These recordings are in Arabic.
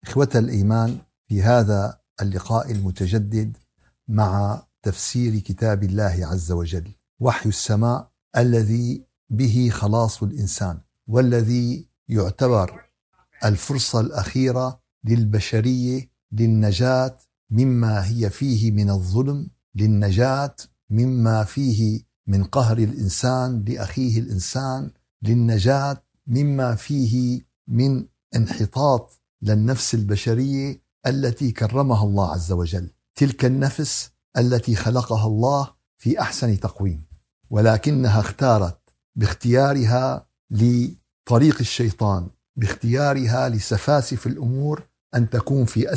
إخوة الإيمان، في هذا اللقاء المتجدد مع تفسير كتاب الله عز وجل، وحي السماء الذي به خلاص الإنسان، والذي يعتبر الفرصة الأخيرة للبشرية للنجاة مما هي فيه من الظلم، للنجاة مما فيه من قهر الإنسان لأخيه الإنسان، للنجاة مما فيه من انحطاط للنفس البشرية التي كرمها الله عز وجل، تلك النفس التي خلقها الله في أحسن تقويم، ولكنها اختارت باختيارها لطريق الشيطان، باختيارها لسفاسف الأمور أن تكون في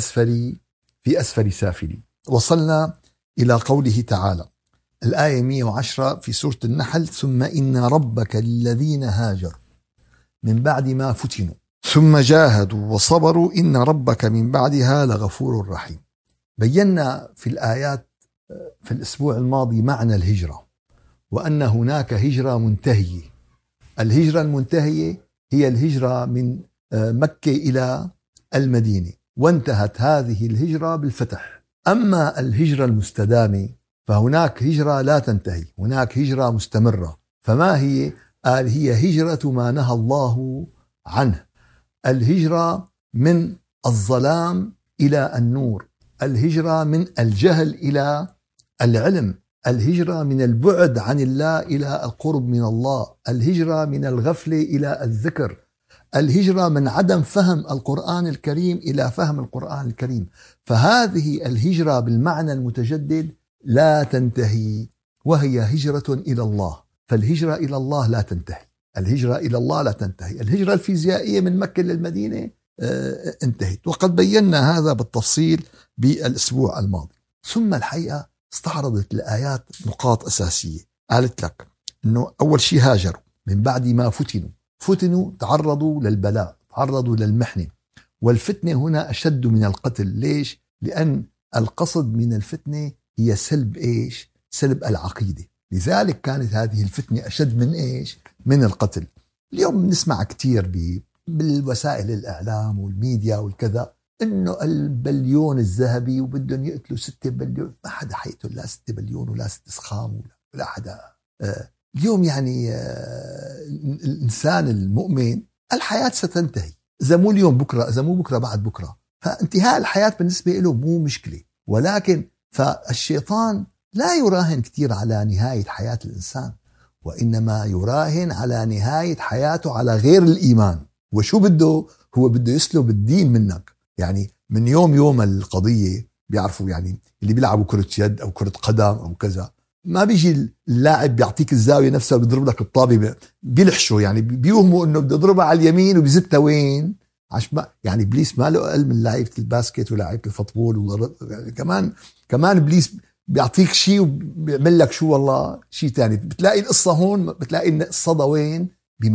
أسفل سافلين. وصلنا إلى قوله تعالى الآية 110 في سورة النحل: ثم إن ربك للذين هاجروا من بعد ما فتنوا ثم جاهدوا وصبروا إن ربك من بعدها لغفور رحيم. بينا في الآيات في الأسبوع الماضي معنى الهجرة، وأن هناك هجرة منتهية. الهجرة المنتهية هي الهجرة من مكة إلى المدينة، وانتهت هذه الهجرة بالفتح. أما الهجرة المستدامة فهناك هجرة لا تنتهي، هناك هجرة مستمرة. فما هي؟ قال هي هجرة ما نهى الله عنه، الهجرة من الظلام إلى النور، الهجرة من الجهل إلى العلم، الهجرة من البعد عن الله إلى القرب من الله، الهجرة من الغفلة إلى الذكر، الهجرة من عدم فهم القرآن الكريم إلى فهم القرآن الكريم. فهذه الهجرة بالمعنى المتجدد لا تنتهي، وهي هجرة إلى الله. فالهجرة إلى الله لا تنتهي، الهجرة إلى الله لا تنتهي. الهجرة الفيزيائية من مكة للمدينة انتهت، وقد بينا هذا بالتفصيل بالأسبوع الماضي. ثم الحقيقة استعرضت الآيات نقاط أساسية، قالت لك أنه أول شيء هاجروا من بعد ما فتنوا، تعرضوا للبلاء، تعرضوا للمحنة، والفتنة هنا أشد من القتل. ليش؟ لأن القصد من الفتنة هي سلب إيش؟ سلب العقيدة. لذلك كانت هذه الفتنة أشد من إيش؟ من القتل. اليوم نسمع كتير بالوسائل الإعلام والميديا والكذا إنه البليون الذهبي وبدهم يقتلوا 6 بليون. ما حدا حيقتل لا 6 بليون ولا 6 سخام ولا حدا. اليوم يعني الإنسان المؤمن الحياة ستنتهي، إذا مو اليوم بكرة، إذا مو بكرة بعد بكرة. فانتهاء الحياة بالنسبة له مو مشكلة، ولكن فالشيطان لا يراهن كتير على نهاية حياة الإنسان، وإنما يراهن على نهاية حياته على غير الإيمان. وشو بده؟ هو بده يسلب الدين منك. يعني من يوم القضية بيعرفوا، يعني اللي بيلعبوا كرة يد أو كرة قدم أو كذا، ما بيجي اللاعب بيعطيك الزاوية نفسها بيضرب لك الطابة، بيلحشوا، يعني بيوهموا إنه بده يضربها على اليمين وبيزتها وين. يعني إبليس ما له أقل من لاعيبة الباسكت ولاعيبة الفوتبول. يعني كمان إبليس بيعطيك شيء وبيعمل لك شو والله شيء تاني. بتلاقي القصة هون، بتلاقي الصدى وين؟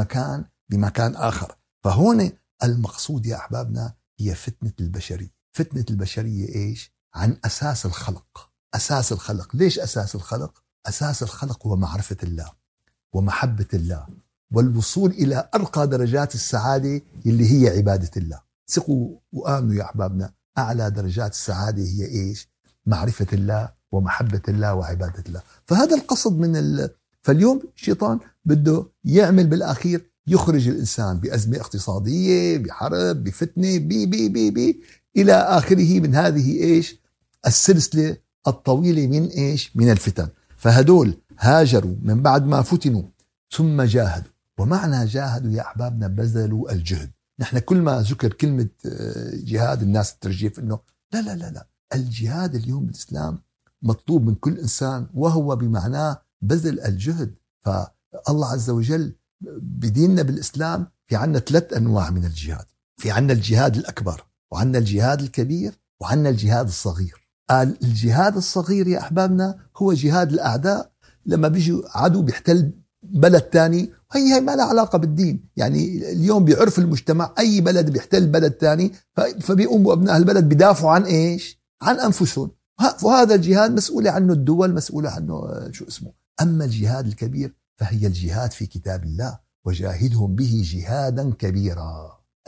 بمكان آخر. فهون المقصود يا أحبابنا هي فتنة البشرية. فتنة البشرية إيش؟ عن أساس الخلق. أساس الخلق. ليش أساس الخلق؟ أساس الخلق هو معرفة الله ومحبة الله والوصول إلى أرقى درجات السعادة اللي هي عبادة الله. ثقوا وآمنوا يا أحبابنا، أعلى درجات السعادة هي إيش؟ معرفة الله ومحبة الله وعبادة الله. فهذا القصد فاليوم الشيطان بده يعمل بالأخير يخرج الإنسان بأزمة اقتصادية، بحرب، بفتنة، بي إلى آخره من هذه إيش؟ السلسلة الطويلة من إيش؟ من الفتن. فهدول هاجروا من بعد ما فتنوا ثم جاهدوا. ومعنى جاهدوا يا أحبابنا بذلوا الجهد. نحن كل ما ذكر كلمة جهاد الناس ترجيف إنه لا، الجهاد اليوم بالإسلام مطلوب من كل إنسان، وهو بمعناه بذل الجهد. فالله عز وجل بديننا بالإسلام في عنا 3 أنواع من الجهاد. في عنا الجهاد الأكبر، وعنا الجهاد الكبير، وعنا الجهاد الصغير. قال الجهاد الصغير يا أحبابنا هو جهاد الأعداء، لما بيجي عدو بيحتل بلد تاني، هي ما لها علاقة بالدين. يعني اليوم بيعرف المجتمع أي بلد بيحتل بلد تاني فبيقوموا أبناء البلد بيدافعوا عن إيش؟ عن أنفسهم. وهذا الجهاد مسؤولة عنه الدول، مسؤولة عنه شو اسمه. أما الجهاد الكبير فهي الجهاد في كتاب الله، وجاهدهم به جهادا كبيرا.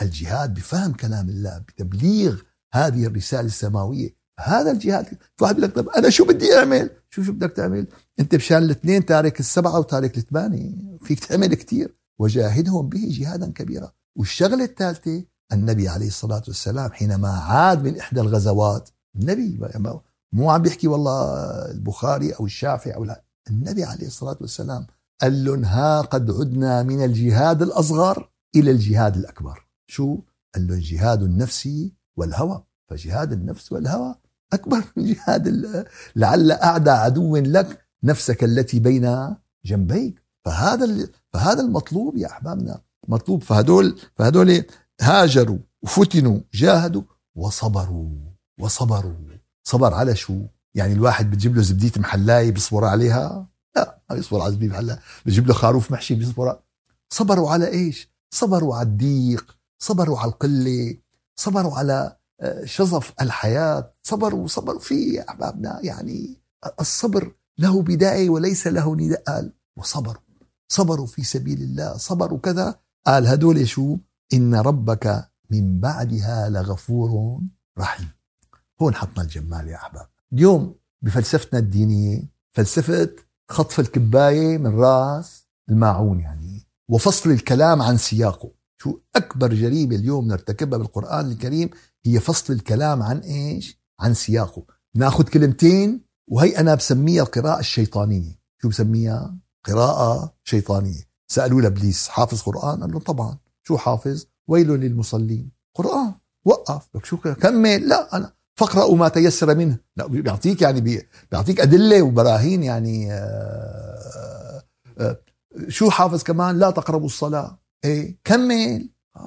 الجهاد بفهم كلام الله، بتبليغ هذه الرسالة السماوية. هذا الجهاد. فواحد بيقول لك طب أنا شو بدي أعمل؟ شو بدك تعمل؟ أنت بشان الاثنين تارك السبعة وتارك الثمانية، فيك تعمل كتير. وجاهدهم به جهادا كبيرا. والشغلة الثالثة، النبي عليه الصلاة والسلام حينما عاد من إحدى الغزوات، النبي مو عم بيحكي والله البخاري أو الشافعي أو لا، النبي عليه الصلاة والسلام قال لهم ها قد عدنا من الجهاد الأصغر إلى الجهاد الأكبر. شو؟ قال لهم جهاد النفس والهوى. فجهاد النفس والهوى أكبر من جهاد لعل أعدى عدو لك نفسك التي بين جنبيك. فهذا المطلوب يا أحبابنا، مطلوب. فهدول هاجروا وفتنوا، جاهدوا وصبروا. صبر على شو؟ يعني الواحد بتجيب له زبدية محلاية بيصبر عليها؟ لا، ما بيصبر على زبدية محلاية. بتجيب له خروف محشي بيصبر. صبروا على إيش؟ صبروا على الضيق، صبروا على القلة، صبروا على شظف الحياة، صبروا فيه يا أحبابنا. يعني الصبر له بداية وليس له نداء. صبروا في سبيل الله، صبروا كذا. قال هدول شو؟ إن ربك من بعدها لغفور رحيم. هون حطنا الجمال يا أحباب. اليوم بفلسفتنا الدينية فلسفة خطف الكباية من رأس الماعون، يعني وفصل الكلام عن سياقه. شو أكبر جريمة اليوم نرتكبها بالقرآن الكريم؟ هي فصل الكلام عن إيش؟ عن سياقه. ناخد كلمتين، وهي أنا بسميها القراءة الشيطانية. شو بسميها؟ قراءة شيطانية. سألوا لابليس حافظ قرآن؟ قال له طبعا. شو حافظ؟ ويل للمصلين. قرآن. وقف. شو كمل؟ لا، أنا فقرأوا ما تيسر منه. لا، بيعطيك يعني بيعطيك أدلة وبراهين يعني. شو حافظ كمان؟ لا تقربوا الصلاة. إيه كمل.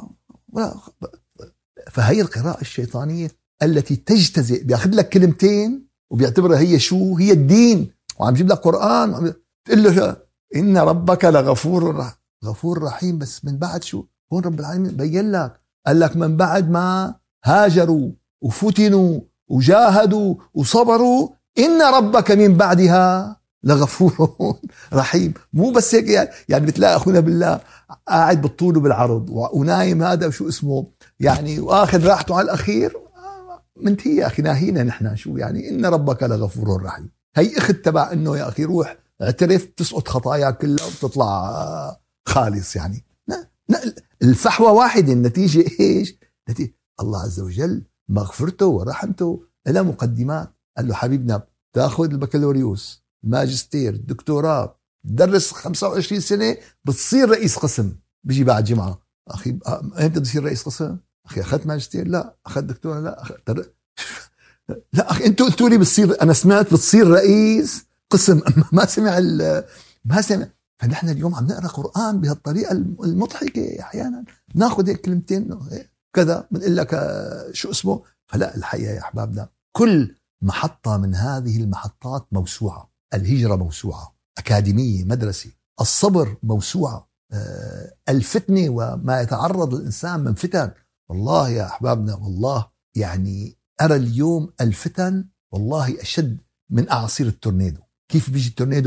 فهي القراءة الشيطانية التي تجتزئ، بياخذ لك كلمتين وبيعتبرها هي شو؟ هي الدين، وعم جيب لك قرآن تقول له إن ربك غفور رحيم. بس من بعد شو؟ هون رب العالمين بين لك، قال لك من بعد ما هاجروا وفتنوا وجاهدوا وصبروا إن ربك من بعدها لغفور رحيم. مو بس هيك يعني بتلاقي أخونا بالله قاعد بالطول وبالعرض ونايم هذا وشو اسمه يعني، وآخذ راحته على الأخير. منتهي يا أخي، ناهينا نحن شو يعني إن ربك لغفور رحيم. هي أخذ تبع إنه يا أخي روح اعترف، تسقط خطاياك كلها وتطلع خالص. يعني الفحوى واحدة، النتيجة إيش؟ نتيجة الله عز وجل مغفرته ورحمته إلى مقدمات. قال له حبيبنا تأخذ البكالوريوس، ماجستير، دكتوراه، درس 25 سنة، بتصير رئيس قسم. بيجي بعد جمعة أخي أنت بتصير رئيس قسم؟ أخي أخذت ماجستير؟ لا. أخذت دكتوراه؟ لا. لا أخي أنتوا قلتوا لي بتصير، أنا سمعت بتصير رئيس قسم. ما سمع. فنحن اليوم عم نقرأ قرآن بهالطريقة المضحكة. أحيانا ناخذ هيك كلمتين كذا بنقول لك شو اسمه. فلا، الحقيقة يا أحبابنا كل محطة من هذه المحطات موسوعة. الهجرة موسوعة، أكاديمية، مدرسة. الصبر موسوعة. الفتنة وما يتعرض الإنسان من فتن. والله يا أحبابنا، والله يعني أرى اليوم الفتن والله أشد من أعاصير التورنيدو. كيف بيجي التورنيدو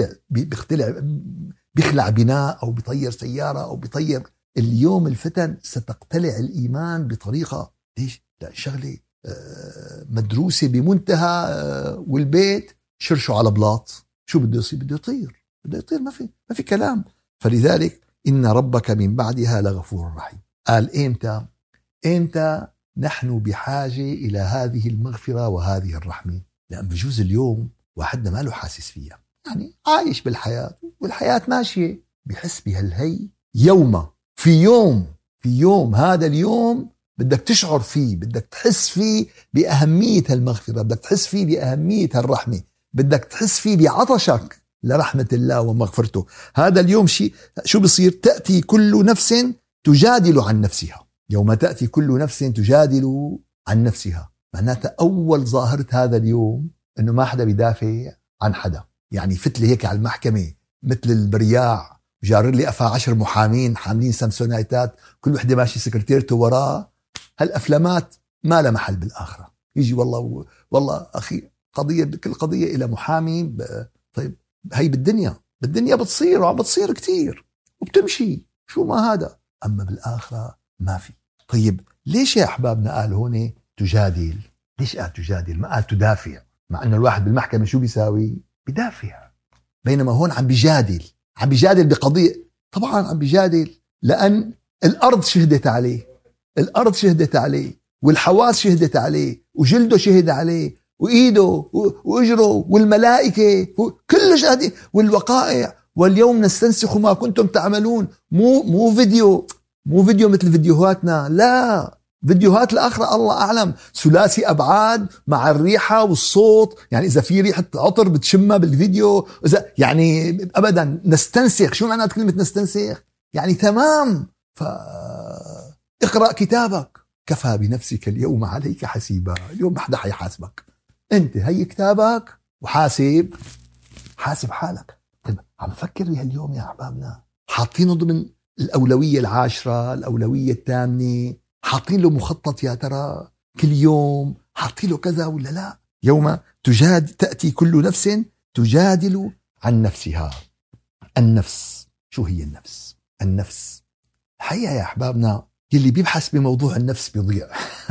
بيخلع بناء أو بيطير سيارة أو بيطير. اليوم الفتن ستقتلع الإيمان بطريقة. ليش؟ لا، شغلة مدروسة بمنتهى. والبيت شرشوا على بلاط. شو بده يصير؟ بده يطير. ما في كلام. فلذلك إن ربك من بعدها لغفور رحيم. قال إمتى نحن بحاجة إلى هذه المغفرة وهذه الرحمة؟ لأن بجوز اليوم واحدنا ما له حاسس فيها، يعني عايش بالحياة والحياة ماشية، بحس بهالهي في يوم هذا اليوم بدك تشعر فيه، بدك تحس فيه بأهمية المغفرة، بدك تحس فيه بأهمية الرحمة، بدك تحس فيه بعطشك لرحمة الله ومغفرته. هذا اليوم شو بصير؟ تأتي كل نفس تجادل عن نفسها. يوم تأتي كل نفس تجادل عن نفسها، معناتها أول ظاهرة هذا اليوم إنه ما حدا بيدافع عن حدا. يعني فتلي هيك على المحكمة مثل البرياع، جارر لي أفا 10 محامين حاملين سامسونايتات، كل وحدة ماشي سكرتيرته وراه. هالأفلامات ما لها محل بالآخرة. يجي والله أخي كل قضية إلى محامي. طيب هي بالدنيا بتصير وعم بتصير كتير وبتمشي، شو ما هذا. أما بالآخرة ما في. طيب ليش يا أحبابنا قال هون تجادل؟ ليش قال تجادل؟ ما قال تدافع؟ مع أنه الواحد بالمحكمة شو بيساوي؟ بدافع. بينما هون عم بيجادل بقضية. طبعا عم بيجادل لأن الأرض شهدت عليه، والحواس شهدت عليه، وجلده شهد عليه، وإيده وإجره، والملائكة كله شهد، والوقائع. واليوم نستنسخ ما كنتم تعملون. مو فيديو مثل فيديوهاتنا، لا، فيديوهات الآخرة الله أعلم، ثلاثي أبعاد مع الريحة والصوت. يعني إذا في ريحة عطر بتشمها بالفيديو، إذا يعني أبدا نستنسخ. شو معنى كلمة نستنسخ؟ يعني تمام. فاقرأ كتابك كفى بنفسك اليوم عليك حسيبا. اليوم ما حدا حيحاسبك، أنت هي كتابك وحاسب حالك. طيب عم فكر بهاليوم يا أحبابنا، حاطينه ضمن الأولوية 10، الأولوية 8، حاطين له مخطط يا ترى كل يوم، حاطين له كذا ولا لا؟ يوم تأتي كل نفس تجادل عن نفسها. النفس، شو هي النفس الحقيقة يا أحبابنا، يلي بيبحث بموضوع النفس بيضيع.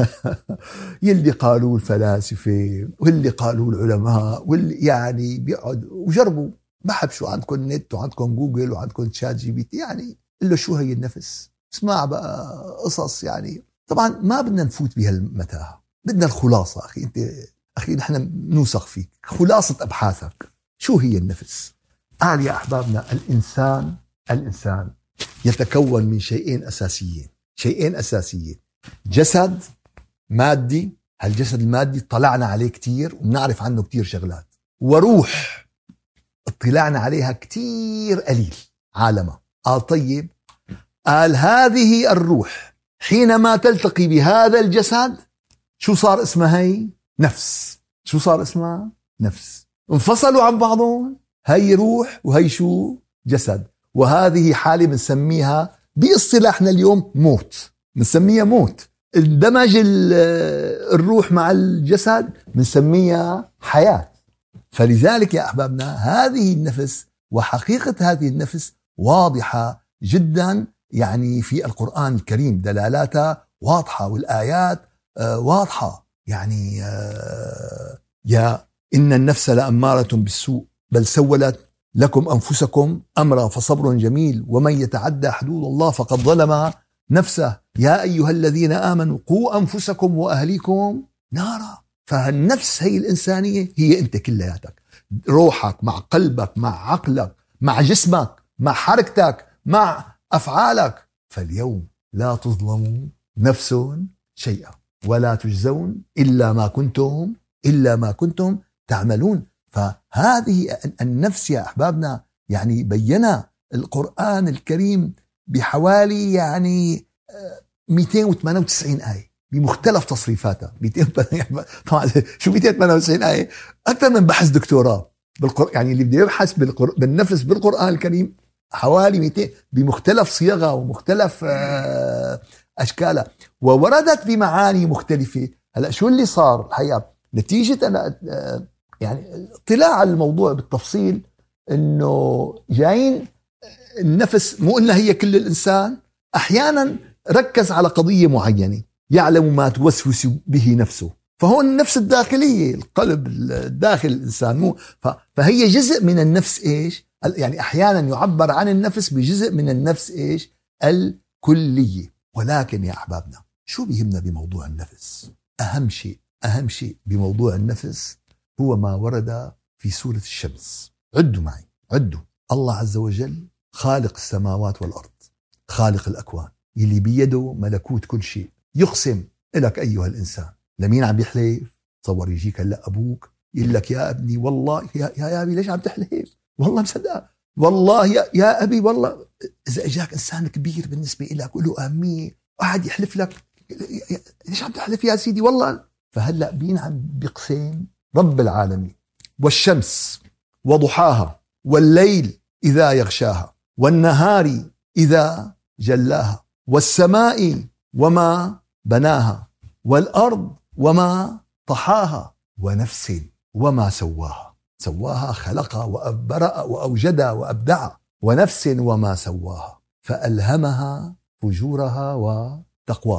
يلي قالوا الفلاسفة واللي قالوا العلماء، واللي يعني بيقعد وجربوا، بحب شو عندكم نت وعندكم جوجل وعندكم تشات جي بي تي، يعني إلا شو هي النفس. اسمع بقى قصص. يعني طبعا ما بدنا نفوت بهالمتاهة، بدنا الخلاصة. أخي نحن نوثق فيك، خلاصة أبحاثك شو هي النفس. قال يا أحبابنا الإنسان يتكون من شيئين أساسيين. جسد مادي، هالجسد المادي اطلعنا عليه كتير وبنعرف عنه كتير شغلات، وروح اطلعنا عليها كتير قليل عالمها. طيب قال هذه الروح حينما تلتقي بهذا الجسد شو صار اسمها؟ هي نفس. شو صار اسمها؟ نفس. انفصلوا عن بعضهم، هي روح وهي شو؟ جسد. وهذه حالة بنسميها باصطلاحنا اليوم موت. بنسميها موت. اندمج الروح مع الجسد بنسميها حياة. فلذلك يا أحبابنا هذه النفس وحقيقة هذه النفس واضحة جدا، يعني في القرآن الكريم دلالاتها واضحة والآيات واضحة. يعني يا إن النفس لأمارة بالسوء بل سولت لكم أنفسكم أمرا فصبر جميل ومن يتعدى حدود الله فقد ظلم نفسه يا أيها الذين آمنوا قوا أنفسكم وأهليكم نارا. فالنفس هي الإنسانية هي أنت كلياتك، روحك مع قلبك مع عقلك مع جسمك مع حركتك مع أفعالك. فاليوم لا تظلموا نفس شيئا ولا تجزون إلا ما كنتم تعملون. فهذه النفس يا أحبابنا يعني بينا القرآن الكريم بحوالي يعني 298 آية بمختلف تصريفاتها. طبعا شو 298 آية؟ أكثر من بحث دكتوراه يعني اللي بده يبحث بالنفس بالقرآن الكريم حوالي 200 بمختلف صيغها ومختلف أشكالها، ووردت بمعاني مختلفة. هلأ شو اللي صار الحقيقة نتيجة أنا يعني اطلاع على الموضوع بالتفصيل، إنه جايين النفس مو إنها هي كل الإنسان، أحيانا ركز على قضية معينة يعلم ما توسوس به نفسه. فهون النفس الداخلية، القلب الداخل الإنسان مو فهي جزء من النفس. إيش يعني أحيانا يعبر عن النفس بجزء من النفس إيش الكلية. ولكن يا أحبابنا شو بيهمنا بموضوع النفس؟ أهم شيء بموضوع النفس هو ما ورد في سورة الشمس. عدوا معي، الله عز وجل خالق السماوات والأرض، خالق الأكوان، يلي بيده ملكوت كل شيء. يقسم لك أيها الإنسان، لمين عم يحلف؟ تصور يجيك هلا أبوك يقول لك يا ابني والله يا أبي ليش عم تحلف؟ والله مصدق والله يا أبي والله. إذا إجاك إنسان كبير بالنسبة لك قل له آمين، واحد يحلف لك ليش عم تحلف يا سيدي والله. فهلأ بين عم بيقسم رب العالمين والشمس وضحاها والليل إذا يغشاها والنهار إذا جلاها والسماء وما بناها والأرض وما طحاها ونفس وما سواها خلقها وأبرأ وأوجدها وأبدعها ونفس وما سواها فألهمها فجورها وتقواها.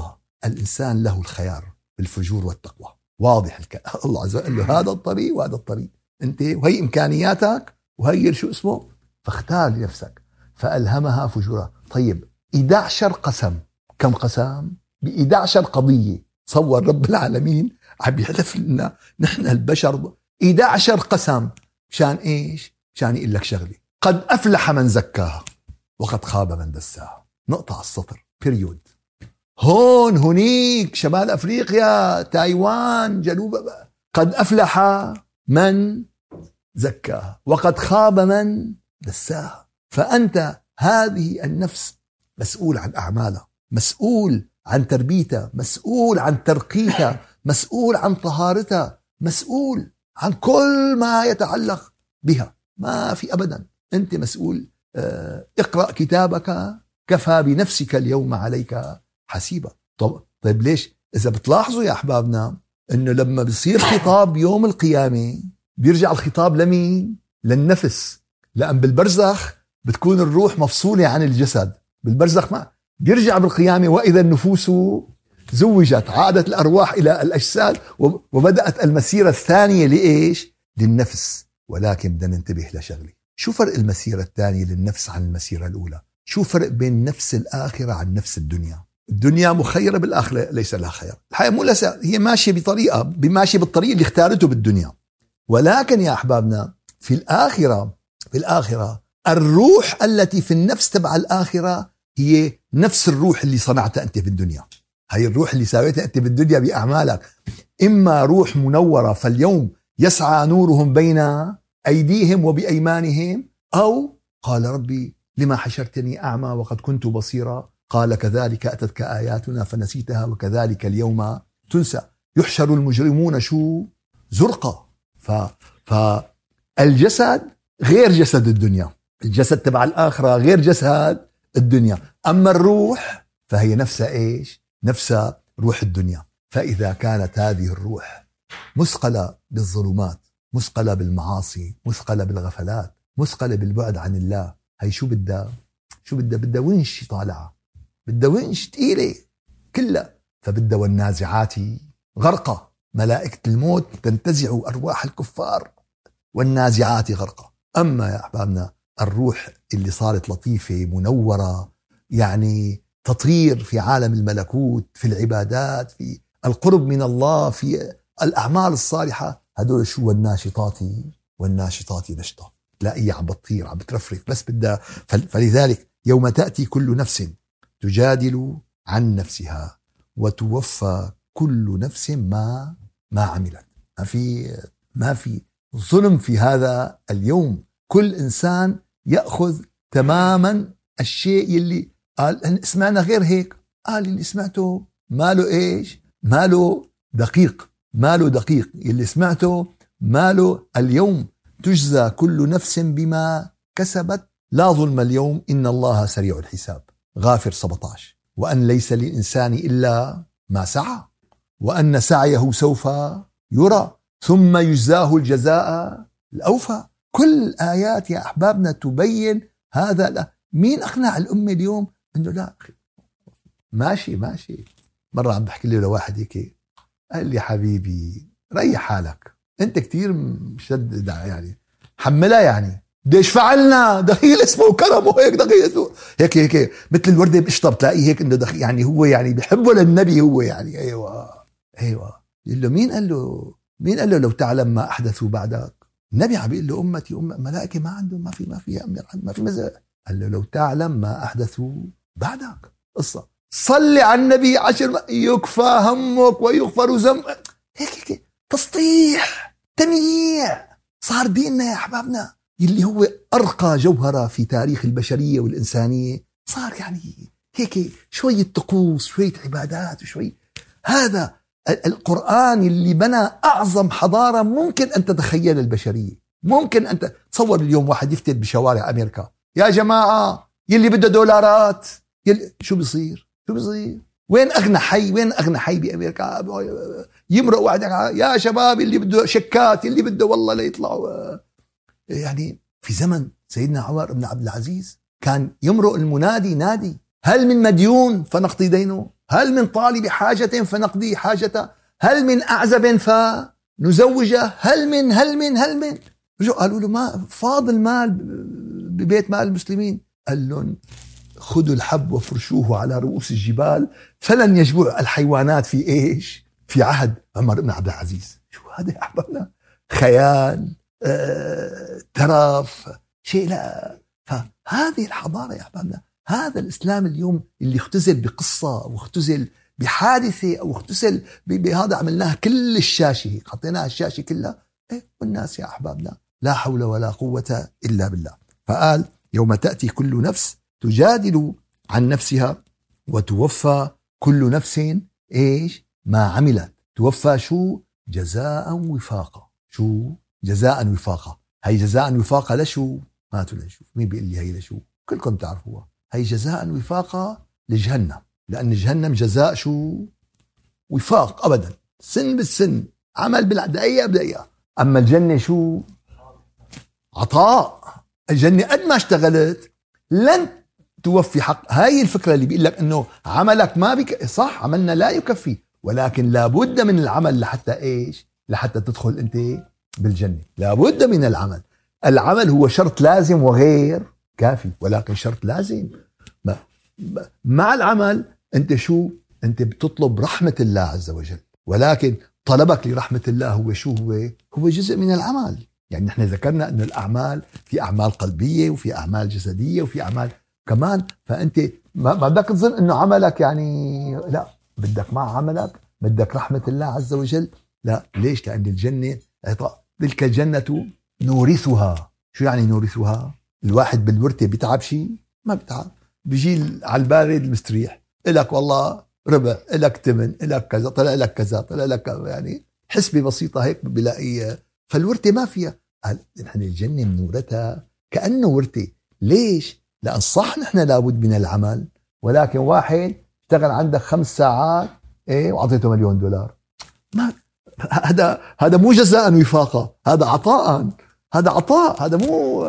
الإنسان له الخيار بالفجور والتقوى. واضح الله عز وجل قال له هذا الطريق وهذا الطريق، أنت وهي إمكانياتك وهي شو اسمه، فاختار لنفسك. فألهمها فجورها. طيب 11 قسم، كم قسم؟ ب11 قضية. صور رب العالمين عم يحلف لنا نحن البشر 11 قسم. مشان إيش؟ مشان يقول لك شغلة: قد أفلح من زكاها وقد خاب من دساها. نقطة على السطر، بيريود. هون هنيك شمال أفريقيا، تايوان، جنوب، قد أفلح من زكاها وقد خاب من دساها. فأنت هذه النفس مسؤول عن أعمالها، مسؤول عن تربيتها، مسؤول عن ترقيتها، مسؤول عن طهارتها، مسؤول عن كل ما يتعلق بها. ما في أبدا، أنت مسؤول. اقرأ كتابك كفى بنفسك اليوم عليك حسيبا. طيب ليش؟ إذا بتلاحظوا يا أحبابنا أنه لما بيصير خطاب يوم القيامة بيرجع الخطاب لمين؟ للنفس. لأن بالبرزخ بتكون الروح مفصولة عن الجسد. بالبرزخ ما بيرجع بالقيامة وإذا النفوس زوجت، عادت الأرواح إلى الأجساد وبدأت المسيرة الثانية لإيش؟ للنفس. ولكن بدنا ننتبه لشغلة: شو فرق المسيرة الثانية للنفس عن المسيرة الأولى؟ شو فرق بين نفس الآخرة عن نفس الدنيا؟ الدنيا مخيرة، بالآخرة ليس لها خير. الحياة مو هي ماشية بطريقة، ماشية بالطريق اللي اختارته بالدنيا. ولكن يا أحبابنا في الآخرة الروح التي في النفس تبع الآخرة هي نفس الروح اللي صنعتها أنت في الدنيا. هي الروح اللي ساويتها أنت بالدنيا بأعمالك. إما روح منورة فاليوم يسعى نورهم بين أيديهم وبأيمانهم، أو قال ربي لما حشرتني أعمى وقد كنت بصيرا، قال كذلك أتتك آياتنا فنسيتها وكذلك اليوم تنسى. يحشر المجرمون شو؟ زرقا. فالجسد غير جسد الدنيا، الجسد تبع الآخرة غير جسد الدنيا. أما الروح فهي نفسها إيش؟ نفسها روح الدنيا. فإذا كانت هذه الروح مثقلة بالظلمات، مثقلة بالمعاصي، مثقلة بالغفلات، مثقلة بالبعد عن الله، هي شو بدها؟ بدها ونش طالعة، بدها ونش تقيلة كلها. فبدها والنازعات غرقة، ملائكة الموت تنتزع أرواح الكفار والنازعات غرقة. أما يا أحبابنا الروح اللي صارت لطيفة منورة، يعني تطير في عالم الملكوت، في العبادات، في القرب من الله، في الأعمال الصالحة، هدول شو؟ والناشطات نشطة. لا هي عم بتطير، عم بترفرف، بس بدها. فلذلك يوم تأتي كل نفس تجادل عن نفسها وتوفى كل نفس ما عملت. ما في ظلم في هذا اليوم. كل إنسان يأخذ تماما الشيء اللي قال. سمعنا غير هيك، قال اللي سمعته ماله إيش؟ ماله دقيق، ماله دقيق. اللي سمعته ماله. اليوم تجزى كل نفس بما كسبت لا ظلم اليوم إن الله سريع الحساب. غافر 17. وأن ليس للإنسان إلا ما سعى وأن سعيه سوف يرى ثم يجزاه الجزاء الأوفى. كل الآيات يا أحبابنا تبين هذا. لا مين أقنع الأمة اليوم إنه لا ماشي. مرة عم بحكي لي لواحد هيك، قال لي حبيبي ريح حالك، أنت كتير مشدد، يعني حملها، يعني ديش فعلنا دخيل اسمه كرمه هيك، دخيل اسمه هيك مثل الوردة بقشطة، بتلاقيه هيك إنه دخيل، يعني هو يعني بحبه للنبي هو، يعني أيوة. يقول له مين قال له لو تعلم ما أحدثوا بعدك؟ النبي عم بيقول له أمتي ملائكة ما عندهم، ما في مزاج. قال له لو تعلم ما أحدثوا بعدك. قصة صلي على النبي 10 يكفى همك ويغفر ذنبك. هيك تسطيح تمييع. صار ديننا يا أحبابنا اللي هو أرقى جوهرة في تاريخ البشرية والإنسانية، صار يعني هيك شوية طقوس، شوية عبادات، وشوية هذا القرآن اللي بنى أعظم حضارة ممكن أن تتخيل البشرية. ممكن أن تصور اليوم واحد يفتت بشوارع أمريكا، يا جماعة يلي بده دولارات، شو بيصير؟ وين أغنى حي بأمريكا؟ يمرق واحد يا شباب اللي بده شكات، اللي بده والله ليطلعوا. يعني في زمن سيدنا عمر بن عبد العزيز كان يمرق المنادي نادي هل من مديون فنقضي دينه؟ هل من طالب حاجة فنقضي حاجته؟ هل من أعزب فنزوجه؟ هل من قالوا له ما فاضل مال ببيت مال المسلمين. قال لهم خذوا الحب وفرشوه على رؤوس الجبال فلن يجوع الحيوانات في إيش؟ في عهد عمر بن عبد العزيز. شو هذا يا أحبابنا؟ خيال، ترف، شيء لا. فهذه الحضارة يا أحبابنا، هذا الإسلام اليوم اللي اختزل بقصة واختزل بحادثة أو اختزل بهذا، عملناها كل الشاشة، حطيناها الشاشة كلها والناس يا أحبابنا لا حول ولا قوة إلا بالله. فقال يوم تأتي كل نفس تجادل عن نفسها وتوفى كل نفس إيش ما عملت. توفى شو؟ جزاء وفاقا. شو جزاء وفاقا؟ هي جزاء وفاقا لشو؟ ما تنشوف مين بيقول لي هي لشو؟ كلكم تعرفوها. هي جزاء وفاقا لجهنم، لأن جهنم جزاء شو؟ وفاق أبدا، سن بالسن، عمل بالدقيقة بدقيقة. أما الجنة شو؟ عطاء. الجنة قد ما اشتغلت لن توفي حق. هاي الفكرة اللي بيقول لك إنه عملك ما بك صح، عملنا لا يكفي، ولكن لابد من العمل لحتى إيش؟ لحتى تدخل أنت بالجنة. لابد من العمل. العمل هو شرط لازم وغير كافي، ولكن شرط لازم. مع العمل أنت شو؟ أنت بتطلب رحمة الله عز وجل، ولكن طلبك لرحمة الله هو شو؟ هو جزء من العمل. يعني نحن ذكرنا أن الأعمال في أعمال قلبية وفي أعمال جسدية وفي أعمال كمان. فأنت ما بدك تظن أنه عملك يعني لا، بدك مع عملك بدك رحمة الله عز وجل. لا، ليش؟ لأن الجنة تلك الجنة نورثها. شو يعني نورثها؟ الواحد بالورثة بيتعب شيء؟ ما بيتعب، بيجي على البارد المستريح، إلك والله ربع، إلك تمن، إلك كذا، طلع لك كذا، طلع لك يعني حسبة بسيطة هيك بلاقيها. فالورثة ما فيها. نحن الجنة منورتها كأنه ورثة. ليش؟ لأن صح نحن لابد من العمل، ولكن واحد اشتغل عندك 5 ساعات وعطيته $1,000,000. ما هذا مو جزاء وفاقا، هذا عطاء. هذا عطاء، هذا مو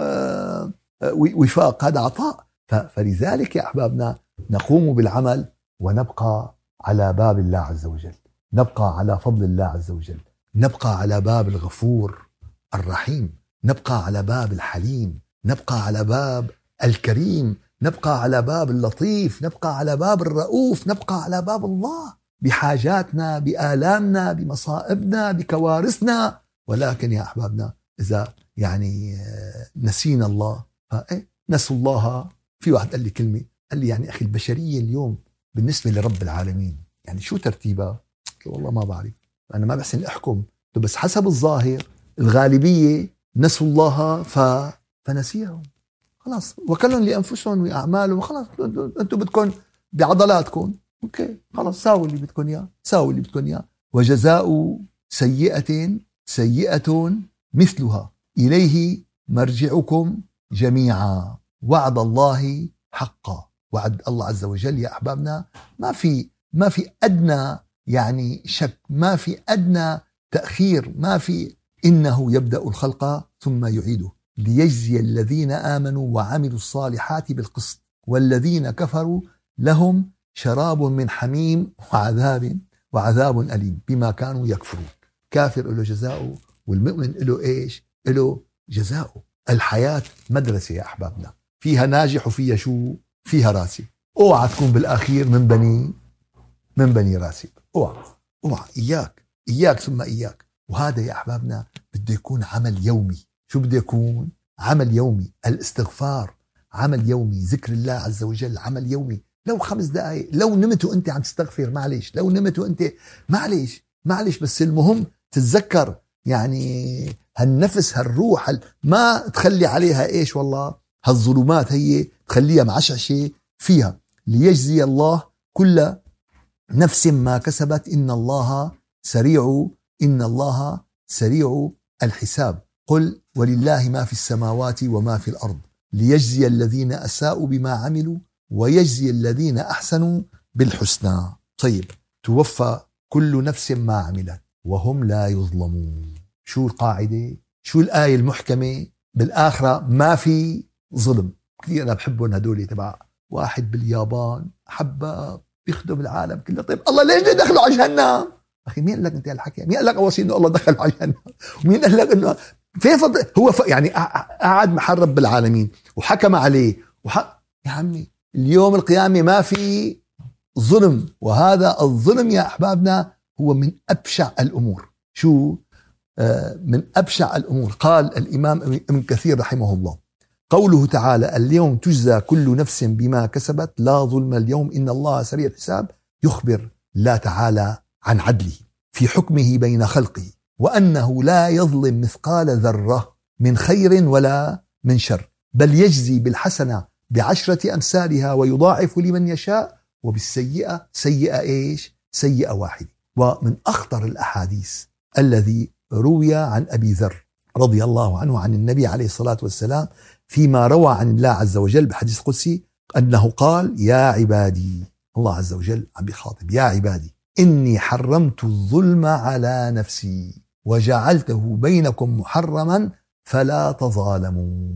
وفاق، هذا عطاء. فلذلك يا أحبابنا نقوم بالعمل ونبقى على باب الله عز وجل، نبقى على فضل الله عز وجل، نبقى على باب الغفور الرحيم، نبقى على باب الحليم، نبقى على باب الكريم، نبقى على باب اللطيف، نبقى على باب الرؤوف، نبقى على باب الله بحاجاتنا، بآلامنا، بمصائبنا، بكوارثنا. ولكن يا أحبابنا إذا يعني نسينا الله نسوا الله. في واحد قال لي كلمة، قال لي يعني أخي البشرية اليوم بالنسبة لرب العالمين يعني شو ترتيبها؟ والله ما بعرف، أنا ما بحسن أحكم، بس حسب الظاهر الغالبية نسوا الله فنسيهم خلاص، وكلهم لأنفسهم وأعمالهم. خلاص أنتم بدكم بعضلاتكم، أوكي خلاص ساووا اللي بدكم إياه، ساووا اللي بدكم إياه. وجزاء سيئة سيئة مثلها إليه مرجعكم جميعا وعد الله حقا. وعد الله عز وجل يا أحبابنا ما في أدنى يعني شك، ما في أدنى تأخير، ما في. إنه يبدأ الخلق ثم يعيده ليجزي الذين آمنوا وعملوا الصالحات بالقسط والذين كفروا لهم شراب من حميم وعذاب أليم بما كانوا يكفرون. كافر له جزاؤه والمؤمن له إيش؟ له جزاؤه. الحياة مدرسة يا أحبابنا، فيها ناجح وفيها شو؟ فيها راسب. اوعى تكون بالأخير من بني راسب. اوعى إياك ثم إياك. وهذا يا أحبابنا بده يكون عمل يومي. شو بده يكون؟ عمل يومي. الاستغفار عمل يومي، ذكر الله عز وجل عمل يومي. لو 5 دقائق، لو نمت وانت عم تستغفر معليش، لو نمت وانت معليش، بس المهم تتذكر يعني هالنفس هالروح ما تخلي عليها ايش والله هالظلمات، هي تخليها معشعشة فيها. ليجزي الله كل نفس ما كسبت إن الله سريع الحساب. قل ولله ما في السماوات وما في الأرض ليجزي الذين أساءوا بما عملوا ويجزي الذين أحسنوا بالحسنى. طيب، توفى كل نفس ما عملت وهم لا يظلمون. شو القاعدة؟ شو الآية المحكمة؟ بالآخرة ما في ظلم. كثير أنا بحبهم هدول تبع واحد باليابان حباب بيخدم العالم كله. طيب الله ليش دخلوا على جهنم؟ أخي مين قال لك أنت هالحكي؟ مين قال لك أول شيء إنه الله دخل على جهنم؟ ومين قال لك إنه فين فضل هو يعني قعد محل رب العالمين وحكم عليه يا عمي اليوم القيامة ما في ظلم، وهذا الظلم يا أحبابنا هو من أبشع الأمور. شو من أبشع الأمور؟ قال الإمام ابن كثير رحمه الله قوله تعالى اليوم تجزى كل نفس بما كسبت لا ظلم اليوم إن الله سريع الحساب، يخبر الله تعالى عن عدله في حكمه بين خلقه وأنه لا يظلم مثقال ذرة من خير ولا من شر، بل يجزي بالحسنة ب10 أمثالها ويضاعف لمن يشاء، وبالسيئة سيئة إيش؟ سيئة واحدة. ومن أخطر الأحاديث الذي روي عن أبي ذر رضي الله عنه عن النبي عليه الصلاة والسلام فيما روى عن الله عز وجل بحديث قدسي أنه قال يا عبادي، الله عز وجل عم بيخاطب يا عبادي إني حرمت الظلم على نفسي وجعلته بينكم محرما فلا تظالموا.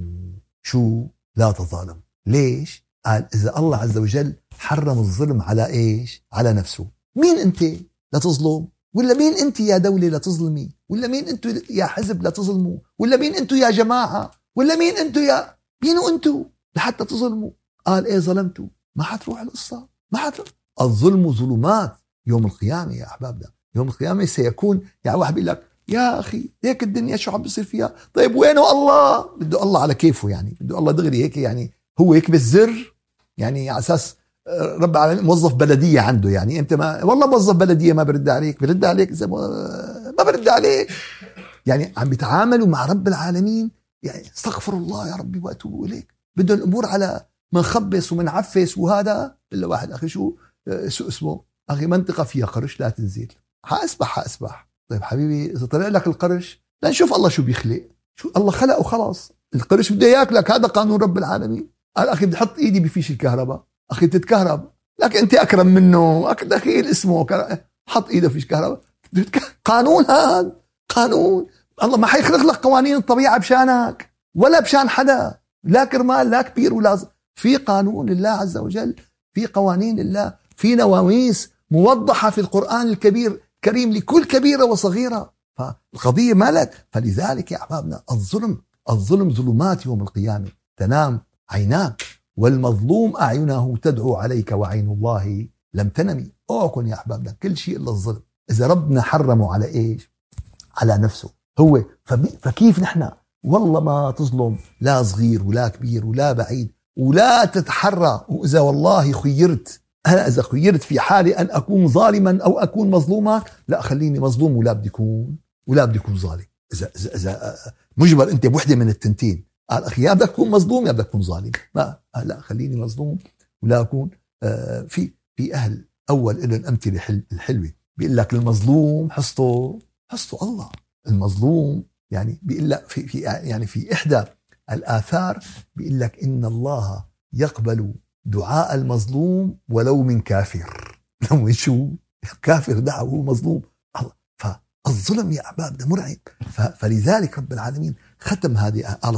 شو لا تظالموا؟ ليش؟ قال إذا الله عز وجل حرم الظلم على إيش؟ على نفسه، مين أنت لا تظلم؟ ولا مين أنت يا دولة لا تظلمي؟ ولا مين أنتوا يا حزب لا تظلموا؟ ولا مين أنتوا يا جماعة؟ ولا مين أنتوا يا مين أنتوا لحتى تظلموا؟ قال إيه ظلمتوا؟ ما حتروح القصة، ما حتروح. الظلم ظلمات يوم القيامة يا أحبابنا. يوم القيامة سيكون يعني واحد بيقول لك يا أخي هيك الدنيا شو عم بيصير فيها؟ طيب وينه الله؟ بده الله على كيفه، يعني بده الله دغري هيك، يعني هو هيك بالزر، يعني على أساس رب العالمين موظف بلدية عنده، يعني أنت ما والله موظف بلدية ما برد عليك، برد عليك إذا ما برد عليك، يعني عم بيتعاملوا مع رب العالمين يعني استغفر الله يا ربي وأتوب إليك، بده الأمور على منخبص ومنعفس. وهذا إلا واحد أخي شو اسمه أخي منطقة فيها قرش لا تنزل، حأسبح. طيب حبيبي إذا طلع لك القرش لا نشوف الله شو بيخلق، شو الله خلقه خلاص، القرش بده ياكلك، هذا قانون رب العالمين. قال أخي بدي أحط إيدي بفيش الكهرباء، أخي تتكهرب لكن أنت أكرم منه، دخيل اسمه حط إيده فيش كهرباء، قانون، هذا قانون الله. ما حيخلق لك قوانين الطبيعة بشانك ولا بشان حدا، لا كرمال لا كبير ولا في قانون لله عز وجل، في قوانين لله، في نواميس موضحة في القرآن الكبير كريم لكل كبيرة وصغيرة. فالقضية مالك. فلذلك يا أحبابنا الظلم ظلمات يوم القيامة، تنام عيناك والمظلوم أعينه تدعو عليك وعين الله لم تنمي. أوعكن يا أحبابنا كل شيء إلا الظلم. إذا ربنا حرمه على إيش؟ على نفسه هو، فكيف نحن والله ما تظلم لا صغير ولا كبير ولا بعيد ولا تتحرى. وإذا والله خيرت، أنا إذا خيرت في حالي أن أكون ظالما أو أكون مظلوما، لا خليني مظلوم ولا بدي أكون ظالم. إذا مجبر أنت بوحدة من التنتين، قال أخي يا بدك تكون مظلوم يا بدك تكون ظالم، لا خليني مظلوم ولا أكون. في أهل أول إلى الأمثلة الحلوة بيقول لك المظلوم حصته الله. المظلوم يعني بيقول لك في إحدى الآثار بيقول لك إن الله يقبل دعاء المظلوم ولو من كافر. لو شو كافر دعا وهو مظلوم الله. فالظلم يا أحبابنا مرعب. فلذلك رب العالمين ختم هذه قال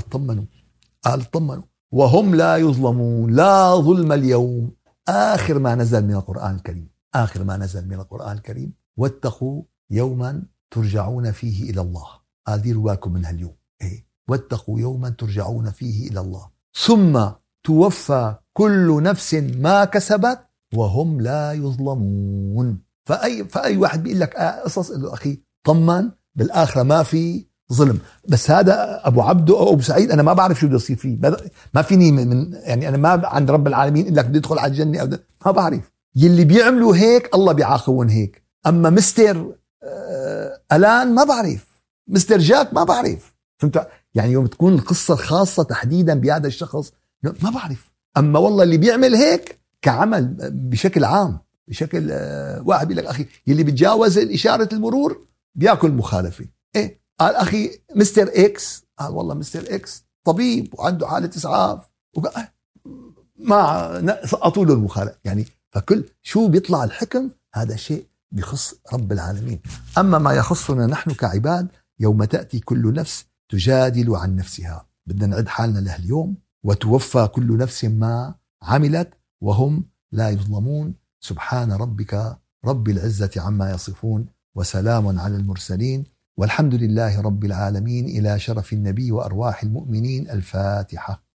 اطمنوا وهم لا يظلمون، لا ظلم اليوم. آخر ما نزل من القرآن الكريم واتقوا يوما ترجعون فيه إلى الله. قال ديروا بالكم من هاليوم، واتقوا يوما ترجعون فيه إلى الله ثم توفى كل نفس ما كسبت وهم لا يظلمون. فأي واحد بيقول لك قصص له أخي طمن بالآخرة ما في ظلم. بس هذا أبو عبده أو أبو سعيد أنا ما بعرف شو بده يصير فيه، ما فيني من يعني أنا ما عند رب العالمين إلا بدي أدخل على الجنة أو ما بعرف. يلي بيعملوا هيك الله بيعاقبون هيك. أما مستر ألان ما بعرف، مستر جاك ما بعرف، فهمت يعني يوم تكون القصة الخاصة تحديدا بهذا الشخص ما بعرف. أما والله اللي بيعمل هيك كعمل بشكل عام، بشكل واحد بيقول لك أخي يلي بيتجاوز إشارة المرور بيأكل مخالفة. قال أخي مستر إكس، قال والله مستر إكس طبيب وعنده حالة إسعاف ما سقطوا له المخالفة. يعني فكل شو بيطلع الحكم هذا شيء بخص رب العالمين. أما ما يخصنا نحن كعباد يوم تأتي كل نفس تجادل عن نفسها، بدنا نعد حالنا له اليوم وتوفى كل نفس ما عملت وهم لا يظلمون. سبحان ربك رب العزة عما يصفون، وسلام على المرسلين، والحمد لله رب العالمين. إلى شرف النبي وأرواح المؤمنين. الفاتحة.